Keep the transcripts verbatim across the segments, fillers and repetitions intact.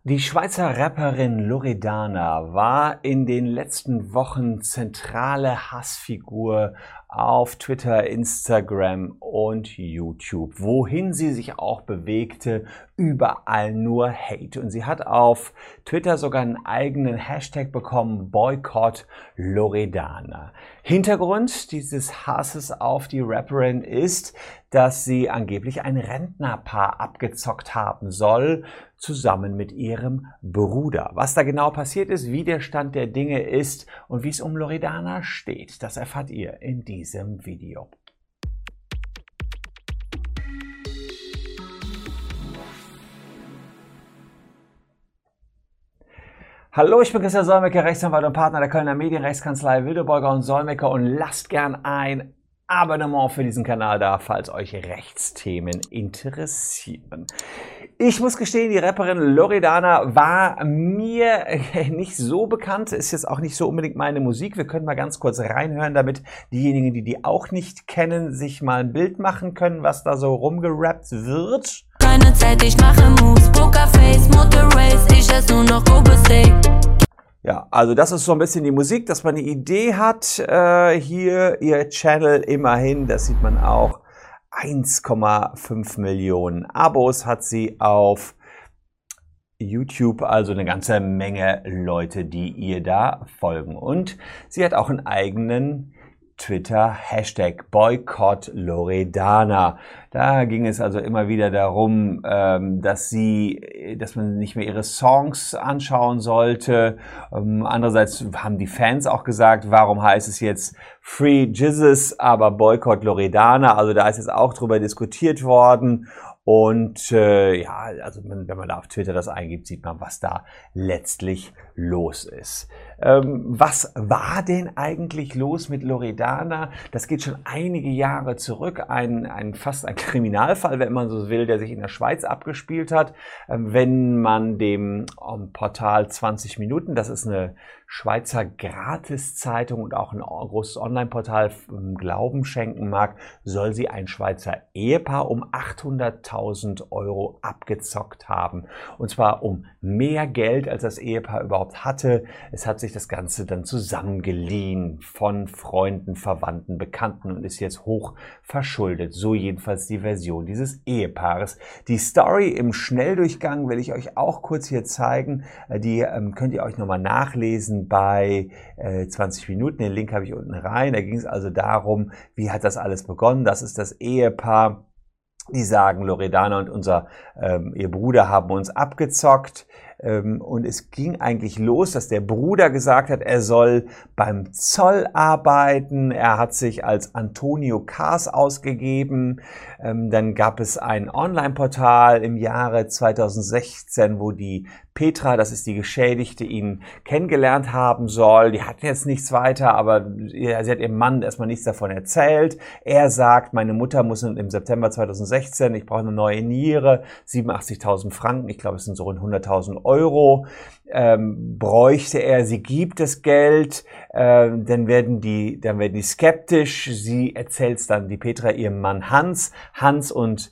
Die Schweizer Rapperin Loredana war in den letzten Wochen zentrale Hassfigur auf Twitter, Instagram und YouTube. Wohin sie sich auch bewegte, überall nur Hate. Und sie hat auf Twitter sogar einen eigenen Hashtag bekommen, Boycott Loredana. Hintergrund dieses Hasses auf die Rapperin ist, dass sie angeblich ein Rentnerpaar abgezockt haben soll, zusammen mit ihrem Bruder. Was da genau passiert ist, wie der Stand der Dinge ist und wie es um Loredana steht, das erfahrt ihr in diesem Video. Hallo, ich bin Christian Solmecke, Rechtsanwalt und Partner der Kölner Medienrechtskanzlei Wildeborger und Solmecke, und lasst gern ein Abonnement für diesen Kanal da, falls euch Rechtsthemen interessieren. Ich muss gestehen, die Rapperin Loredana war mir nicht so bekannt, ist jetzt auch nicht so unbedingt meine Musik. Wir können mal ganz kurz reinhören, damit diejenigen, die die auch nicht kennen, sich mal ein Bild machen können, was da so rumgerappt wird. Keine Zeit, ich mache Moves, Pokerface, Motor Race, ich esse nur noch Kobe-Steak. Ja, also das ist so ein bisschen die Musik, dass man eine Idee hat. Äh, hier ihr Channel immerhin, das sieht man auch, eins Komma fünf Millionen Abos hat sie auf YouTube, also eine ganze Menge Leute, die ihr da folgen. Und sie hat auch einen eigenen Twitter-Hashtag Boycott Loredana. Da ging es also immer wieder darum, dass sie, dass man nicht mehr ihre Songs anschauen sollte. Andererseits haben die Fans auch gesagt, warum heißt es jetzt Free Jesus, aber Boycott Loredana? Also da ist jetzt auch drüber diskutiert worden. Und äh, ja, also wenn man da auf Twitter das eingibt, sieht man, was da letztlich los ist. Ähm, was war denn eigentlich los mit Loredana? Das geht schon einige Jahre zurück. Ein, ein fast ein Kriminalfall, wenn man so will, der sich in der Schweiz abgespielt hat. Ähm, wenn man dem um, Portal zwanzig Minuten, das ist eine Schweizer Gratiszeitung und auch ein großes Online-Portal, Glauben schenken mag, soll sie ein Schweizer Ehepaar um achthunderttausend Euro abgezockt haben. Und zwar um mehr Geld, als das Ehepaar überhaupt hatte. Es hat sich das Ganze dann zusammengeliehen von Freunden, Verwandten, Bekannten und ist jetzt hoch verschuldet. So jedenfalls die Version dieses Ehepaares. Die Story im Schnelldurchgang will ich euch auch kurz hier zeigen. Die ähm, könnt ihr euch nochmal nachlesen bei äh, zwanzig Minuten. Den Link habe ich unten rein. Da ging es also darum, wie hat das alles begonnen. Das ist das Ehepaar. Die sagen, Loredana und unser ähm, ihr Bruder haben uns abgezockt. Ähm, und es ging eigentlich los, dass der Bruder gesagt hat, er soll beim Zoll arbeiten. Er hat sich als Antonio Kaas ausgegeben. Ähm, dann gab es ein Online-Portal im Jahre zweitausendsechzehn, wo die Petra, das ist die Geschädigte, ihn kennengelernt haben soll. Die hat jetzt nichts weiter, aber sie hat ihrem Mann erstmal nichts davon erzählt. Er sagt, meine Mutter muss im September zweitausendsechzehn, ich brauche eine neue Niere, siebenundachtzigtausend Franken, ich glaube, es sind so rund hunderttausend Euro, ähm, bräuchte er, sie gibt das Geld, äh, dann werden die, dann werden die skeptisch. Sie erzählt es dann, die Petra, ihrem Mann Hans. Hans und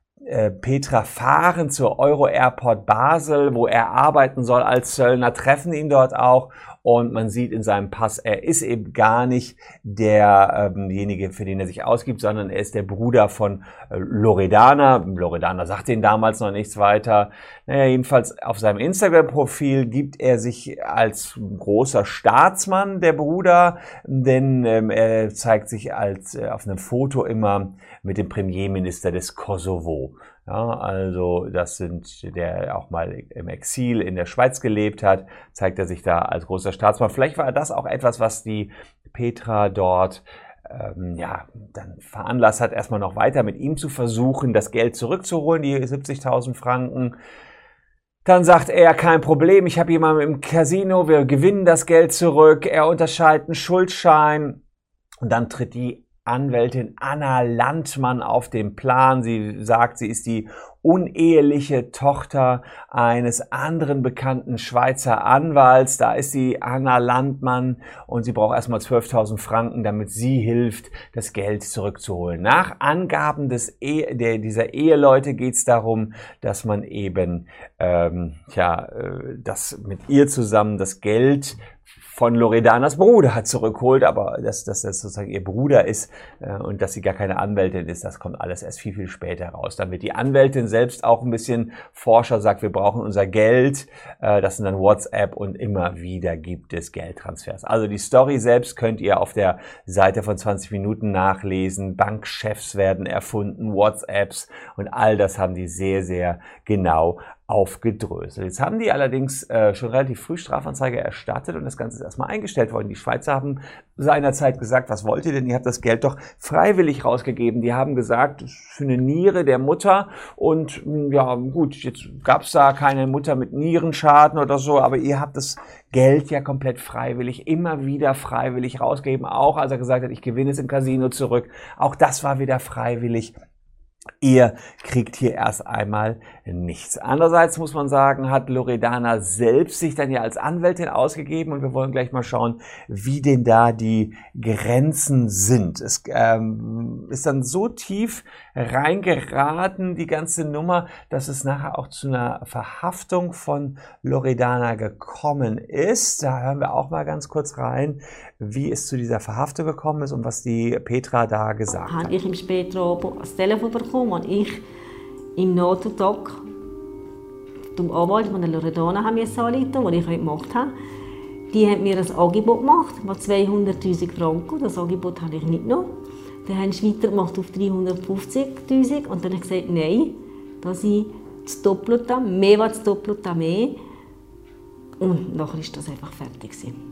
Petra fahren zur Euro Airport Basel, wo er arbeiten soll als Zöllner, treffen ihn dort auch, und man sieht in seinem Pass, er ist eben gar nicht derjenige, ähm für den er sich ausgibt, sondern er ist der Bruder von äh, Loredana. Loredana sagt ihn damals noch nichts weiter. Naja, jedenfalls auf seinem Instagram-Profil gibt er sich als großer Staatsmann, der Bruder, denn ähm, er zeigt sich als äh, auf einem Foto immer mit dem Premierminister des Kosovo. Ja, also das sind, der auch mal im Exil in der Schweiz gelebt hat, zeigt er sich da als großer Staatsmann. Vielleicht war das auch etwas, was die Petra dort ähm, ja dann veranlasst hat, erstmal noch weiter mit ihm zu versuchen, das Geld zurückzuholen, die siebzigtausend Franken. Dann sagt er, kein Problem, ich habe jemanden im Casino, wir gewinnen das Geld zurück. Er unterscheidet einen Schuldschein und dann tritt die Anwältin Anna Landmann auf den Plan. Sie sagt, sie ist die uneheliche Tochter eines anderen bekannten Schweizer Anwalts. Da ist die Anna Landmann und sie braucht erstmal zwölftausend Franken, damit sie hilft, das Geld zurückzuholen. Nach Angaben des e der, dieser Eheleute geht es darum, dass man eben ähm, ja, das mit ihr zusammen das Geld von Loredanas Bruder hat zurückholt, aber dass, dass das sozusagen ihr Bruder ist äh, und dass sie gar keine Anwältin ist, das kommt alles erst viel, viel später raus. Dann wird die Anwältin selbst auch ein bisschen forscher, sagt, wir brauchen unser Geld. Äh, das sind dann WhatsApp und immer wieder gibt es Geldtransfers. Also die Story selbst könnt ihr auf der Seite von zwanzig Minuten nachlesen. Bankchefs werden erfunden, WhatsApps und all das haben die sehr, sehr genau aufgedröselt. Jetzt haben die allerdings äh, schon relativ früh Strafanzeige erstattet und das Ganze ist erstmal eingestellt worden. Die Schweizer haben seinerzeit gesagt, was wollt ihr denn? Ihr habt das Geld doch freiwillig rausgegeben. Die haben gesagt, das ist für eine Niere der Mutter und ja gut, jetzt gab es da keine Mutter mit Nierenschaden oder so, aber ihr habt das Geld ja komplett freiwillig, immer wieder freiwillig rausgegeben, auch als er gesagt hat, ich gewinne es im Casino zurück. Auch das war wieder freiwillig. Ihr kriegt hier erst einmal nichts. Andererseits muss man sagen, hat Loredana selbst sich dann ja als Anwältin ausgegeben und wir wollen gleich mal schauen, wie denn da die Grenzen sind. Es ähm, ist dann so tief reingeraten, die ganze Nummer, dass es nachher auch zu einer Verhaftung von Loredana gekommen ist. Da hören wir auch mal ganz kurz rein, wie es zu dieser Verhaftung gekommen ist und was die Petra da gesagt hat. Habe ich im späten Abend das Telefon bekommen und ich im Notdoc zum Anwalt von der Loredana haben wir anrufen, was ich heute gemacht habe. Die haben mir ein Angebot gemacht, von zweihunderttausend Franken. Das Angebot habe ich nicht genommen. Dann haben sie weitergemacht auf dreihundertfünfzigtausend und dann habe ich gesagt, nein, dass ich das Doppelte, mehr als das Doppelte mehr. Und nachher ist das einfach fertig gewesen.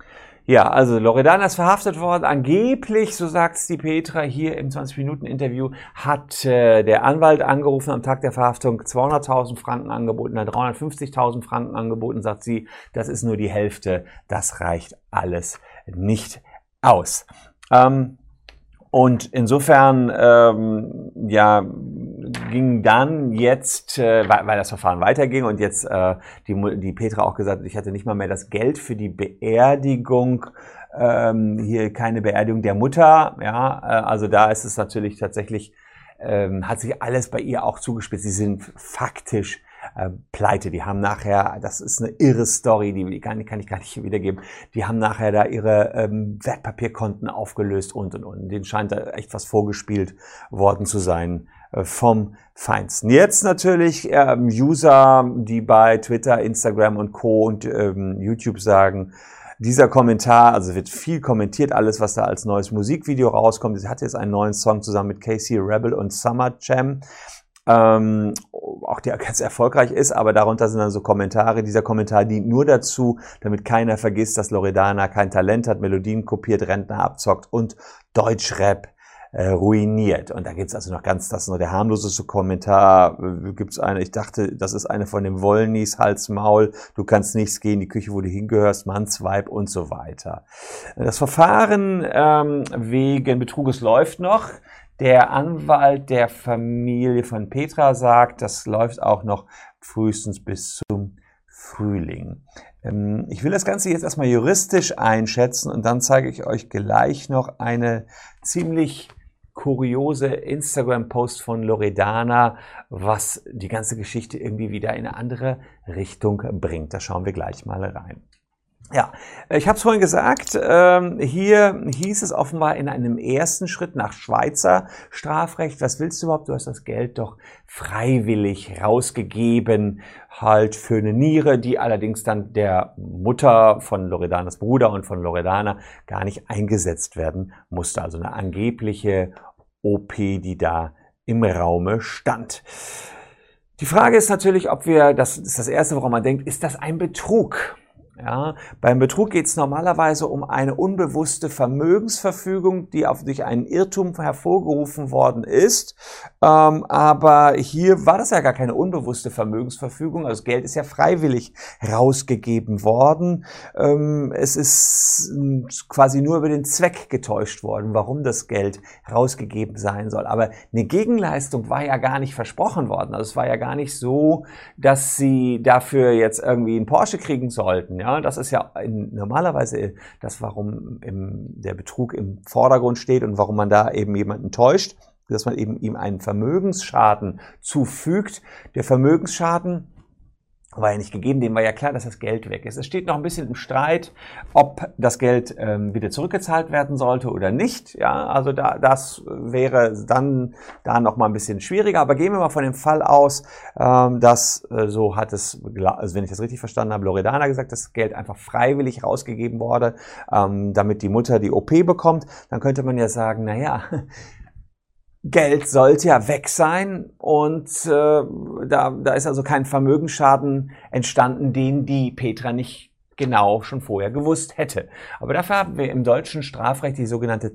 Ja, also Loredana ist verhaftet worden. Angeblich, so sagt es die Petra hier im zwanzig Minuten Interview, hat äh, der Anwalt angerufen am Tag der Verhaftung, zweihunderttausend Franken angeboten, hat dreihundertfünfzigtausend Franken angeboten, sagt sie, das ist nur die Hälfte, das reicht alles nicht aus. Ähm, und insofern, ähm, ja, ging dann jetzt, äh, weil, weil das Verfahren weiterging und jetzt äh, die, die Petra auch gesagt hat, ich hatte nicht mal mehr das Geld für die Beerdigung, ähm, hier keine Beerdigung der Mutter, ja, äh, also da ist es natürlich tatsächlich, ähm, hat sich alles bei ihr auch zugespitzt. Sie sind faktisch äh, pleite. Die haben nachher, das ist eine irre Story, die kann, kann ich gar nicht wiedergeben, die haben nachher da ihre ähm, Wertpapierkonten aufgelöst und und und. Denen scheint da echt was vorgespielt worden zu sein vom Feinsten. Jetzt natürlich ähm, User, die bei Twitter, Instagram und Co. und ähm, YouTube sagen, dieser Kommentar, also wird viel kommentiert, alles was da als neues Musikvideo rauskommt. Sie hat jetzt einen neuen Song zusammen mit Casey Rebel und Summer Jam, ähm, auch der ganz erfolgreich ist, aber darunter sind dann so Kommentare. Dieser Kommentar dient nur dazu, damit keiner vergisst, dass Loredana kein Talent hat, Melodien kopiert, Rentner abzockt und Deutschrap ruiniert. Und da gibt's also noch ganz, das ist nur der harmloseste Kommentar, gibt's eine, ich dachte, das ist eine von dem Wollnies, Hals, Maul, du kannst nichts gehen, die Küche, wo du hingehörst, Mannsweib und so weiter. Das Verfahren ähm, wegen Betruges läuft noch. Der Anwalt der Familie von Petra sagt, das läuft auch noch frühestens bis zum Frühling. Ähm, ich will das Ganze jetzt erstmal juristisch einschätzen und dann zeige ich euch gleich noch eine ziemlich kuriose Instagram-Post von Loredana, was die ganze Geschichte irgendwie wieder in eine andere Richtung bringt. Da schauen wir gleich mal rein. Ja, ich habe es vorhin gesagt, ähm, hier hieß es offenbar in einem ersten Schritt nach Schweizer Strafrecht, was willst du überhaupt? Du hast das Geld doch freiwillig rausgegeben, halt für eine Niere, die allerdings dann der Mutter von Loredanas Bruder und von Loredana gar nicht eingesetzt werden musste. Also eine angebliche O P, die da im Raume stand. Die Frage ist natürlich, ob wir, das ist das Erste, woran man denkt, ist das ein Betrug? Ja, beim Betrug geht es normalerweise um eine unbewusste Vermögensverfügung, die auf durch einen Irrtum hervorgerufen worden ist. Ähm, aber hier war das ja gar keine unbewusste Vermögensverfügung. Also das Geld ist ja freiwillig rausgegeben worden. Ähm, es ist quasi nur über den Zweck getäuscht worden, warum das Geld rausgegeben sein soll. Aber eine Gegenleistung war ja gar nicht versprochen worden. Also es war ja gar nicht so, dass sie dafür jetzt irgendwie einen Porsche kriegen sollten. Ja, das ist ja in, normalerweise das, warum im, der Betrug im Vordergrund steht und warum man da eben jemanden täuscht, dass man eben ihm einen Vermögensschaden zufügt. Der Vermögensschaden war ja nicht gegeben, dem war ja klar, dass das Geld weg ist. Es steht noch ein bisschen im Streit, ob das Geld ähm, wieder zurückgezahlt werden sollte oder nicht. Ja, also da, das wäre dann da noch mal ein bisschen schwieriger. Aber gehen wir mal von dem Fall aus, ähm, dass, äh, so hat es, also wenn ich das richtig verstanden habe, Loredana gesagt, dass das Geld einfach freiwillig rausgegeben wurde, ähm, damit die Mutter die O P bekommt. Dann könnte man ja sagen, na ja, Geld sollte ja weg sein und äh, da, da ist also kein Vermögensschaden entstanden, den die Petra nicht genau schon vorher gewusst hätte. Aber dafür haben wir im deutschen Strafrecht die sogenannte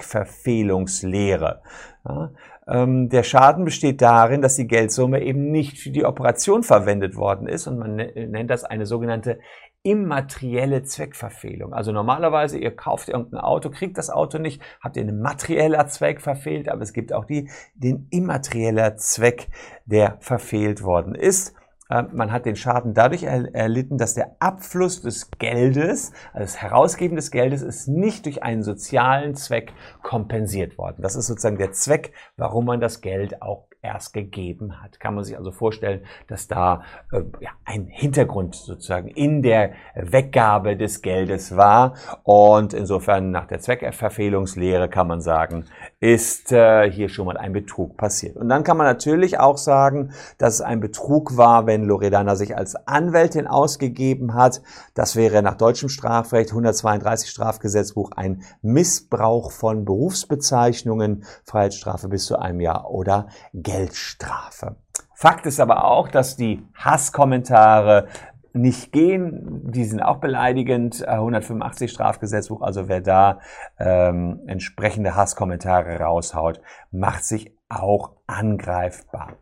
Zweckverfehlungslehre. Ja, ähm, der Schaden besteht darin, dass die Geldsumme eben nicht für die Operation verwendet worden ist und man nennt das eine sogenannte immaterielle Zweckverfehlung. Also normalerweise, ihr kauft irgendein Auto, kriegt das Auto nicht, habt ihr einen materiellen Zweck verfehlt, aber es gibt auch die, den immaterieller Zweck, der verfehlt worden ist. Man hat den Schaden dadurch erlitten, dass der Abfluss des Geldes, also das Herausgeben des Geldes, ist nicht durch einen sozialen Zweck kompensiert worden. Das ist sozusagen der Zweck, warum man das Geld auch erst gegeben hat. Kann man sich also vorstellen, dass da äh, ja, ein Hintergrund sozusagen in der Weggabe des Geldes war. Und insofern nach der Zweckverfehlungslehre kann man sagen, ist äh, hier schon mal ein Betrug passiert. Und dann kann man natürlich auch sagen, dass es ein Betrug war, wenn Loredana sich als Anwältin ausgegeben hat. Das wäre nach deutschem Strafrecht hundertzweiunddreißig Strafgesetzbuch ein Missbrauch von Berufsbezeichnungen, Freiheitsstrafe bis zu einem Jahr oder Geldstrafe. Fakt ist aber auch, dass die Hasskommentare nicht gehen, die sind auch beleidigend, hundertfünfundachtzig Strafgesetzbuch, also wer da ähm, entsprechende Hasskommentare raushaut, macht sich auch angreifbar.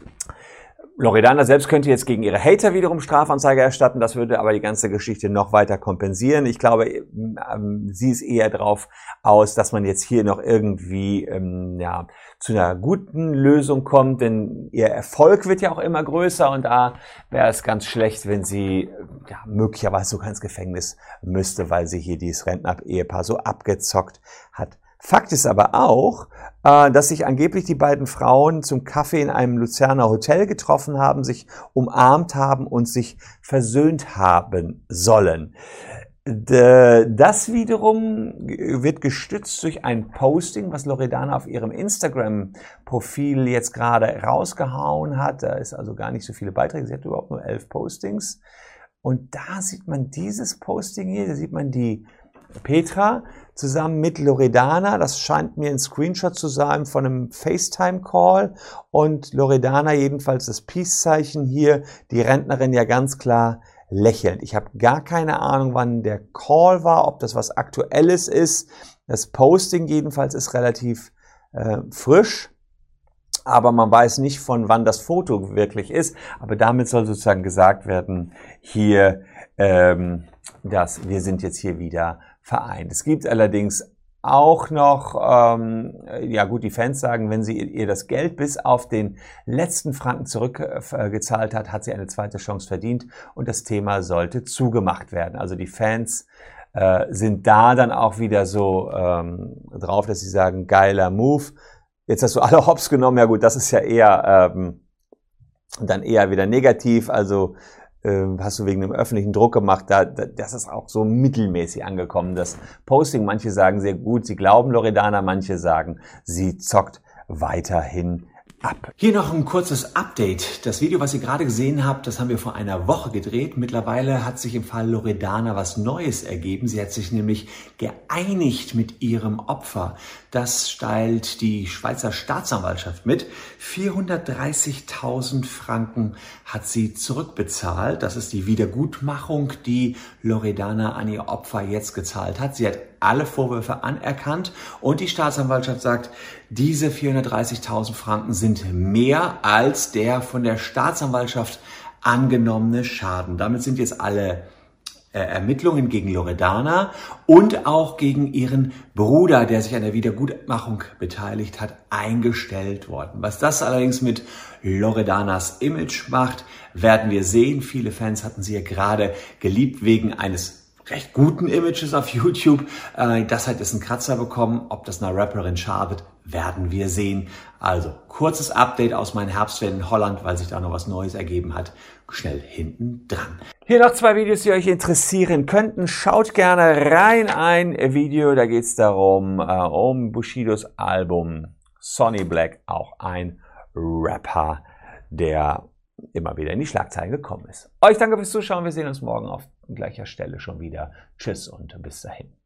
Loredana selbst könnte jetzt gegen ihre Hater wiederum Strafanzeige erstatten, das würde aber die ganze Geschichte noch weiter kompensieren. Ich glaube, ähm, sie ist eher drauf aus, dass man jetzt hier noch irgendwie ähm, ja, zu einer guten Lösung kommt, denn ihr Erfolg wird ja auch immer größer und da wäre es ganz schlecht, wenn sie ja, möglicherweise sogar ins Gefängnis müsste, weil sie hier dieses Rentner-Ehepaar so abgezockt hat. Fakt ist aber auch, dass sich angeblich die beiden Frauen zum Kaffee in einem Luzerner Hotel getroffen haben, sich umarmt haben und sich versöhnt haben sollen. Das wiederum wird gestützt durch ein Posting, was Loredana auf ihrem Instagram-Profil jetzt gerade rausgehauen hat. Da ist also gar nicht so viele Beiträge, sie hat überhaupt nur elf Postings. Und da sieht man dieses Posting hier, da sieht man die Petra zusammen mit Loredana, das scheint mir ein Screenshot zu sein von einem FaceTime-Call und Loredana jedenfalls das Peace-Zeichen hier, die Rentnerin ja ganz klar lächelnd. Ich habe gar keine Ahnung, wann der Call war, ob das was Aktuelles ist. Das Posting jedenfalls ist relativ äh, frisch, aber man weiß nicht, von wann das Foto wirklich ist. Aber damit soll sozusagen gesagt werden, hier, ähm, dass wir sind jetzt hier wieder vereint. Es gibt allerdings auch noch, ähm, ja gut, die Fans sagen, wenn sie ihr das Geld bis auf den letzten Franken zurückgezahlt hat, hat sie eine zweite Chance verdient und das Thema sollte zugemacht werden. Also die Fans äh, sind da dann auch wieder so ähm, drauf, dass sie sagen, geiler Move. Jetzt hast du alle hops genommen. Ja gut, das ist ja eher ähm, dann eher wieder negativ. Also hast du wegen dem öffentlichen Druck gemacht, da, das ist auch so mittelmäßig angekommen, das Posting. Manche sagen sehr gut, sie glauben Loredana, manche sagen, sie zockt weiterhin ab. Hier noch ein kurzes Update. Das Video, was ihr gerade gesehen habt, das haben wir vor einer Woche gedreht. Mittlerweile hat sich im Fall Loredana was Neues ergeben. Sie hat sich nämlich geeinigt mit ihrem Opfer. Das teilt die Schweizer Staatsanwaltschaft mit. vierhundertdreißigtausend Franken hat sie zurückbezahlt. Das ist die Wiedergutmachung, die Loredana an ihr Opfer jetzt gezahlt hat. Sie hat alle Vorwürfe anerkannt und die Staatsanwaltschaft sagt, diese vierhundertdreißigtausend Franken sind mehr als der von der Staatsanwaltschaft angenommene Schaden. Damit sind jetzt alle äh, Ermittlungen gegen Loredana und auch gegen ihren Bruder, der sich an der Wiedergutmachung beteiligt hat, eingestellt worden. Was das allerdings mit Loredanas Image macht, werden wir sehen. Viele Fans hatten sie ja gerade geliebt wegen eines recht guten Images auf YouTube. Das hat jetzt einen Kratzer bekommen. Ob das einer Rapperin schadet, werden wir sehen. Also, kurzes Update aus meinen Herbstferien in Holland, weil sich da noch was Neues ergeben hat. schnell hinten dran. Hier noch zwei Videos, die euch interessieren könnten. Schaut gerne rein. Ein Video, da geht es darum, äh, um Bushidos Album Sonny Black, auch ein Rapper, der immer wieder in die Schlagzeilen gekommen ist. Euch danke fürs Zuschauen. Wir sehen uns morgen auf gleicher Stelle schon wieder. Tschüss und bis dahin.